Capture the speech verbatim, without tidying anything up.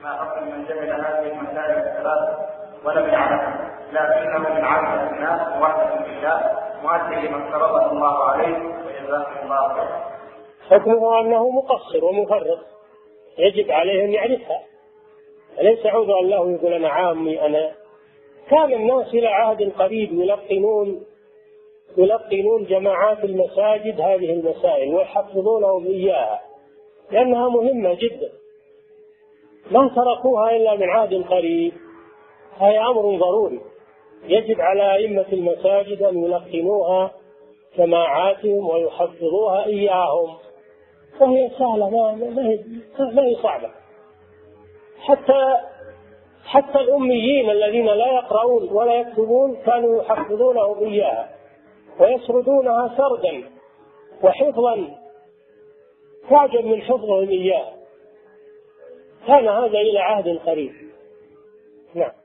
ما حكم من جهل هذه المسائل الثلاث ولم يعلمها لكنه من عامة الناس موحد بالله مؤدي لما افترضه الله عليه وجزاكم الله خيرا؟ حكمه أنه مقصر ومفرط يجب عليه أن يعرفها، أليس عذرا الله يقول أنا عامي. أنا كان الناس إلى عهد قريب يلقنون يلقنون جماعات المساجد هذه المسائل ويحفظونهم إياها لأنها مهمة جدا، ما تركوها إلا من عهد قريب. هذا أمر ضروري، يجب على أئمة المساجد أن يلقنوها جماعاتهم ويحفظوها إياهم، وهي سهلة ما هي صعبة. حتى حتى الأميين الذين لا يقرؤون ولا يكتبون كانوا يحفظونهم إياها ويسردونها سردا وحفظا تعجب من حفظهم إياها. كان هذا إلى عهد قريب. نعم.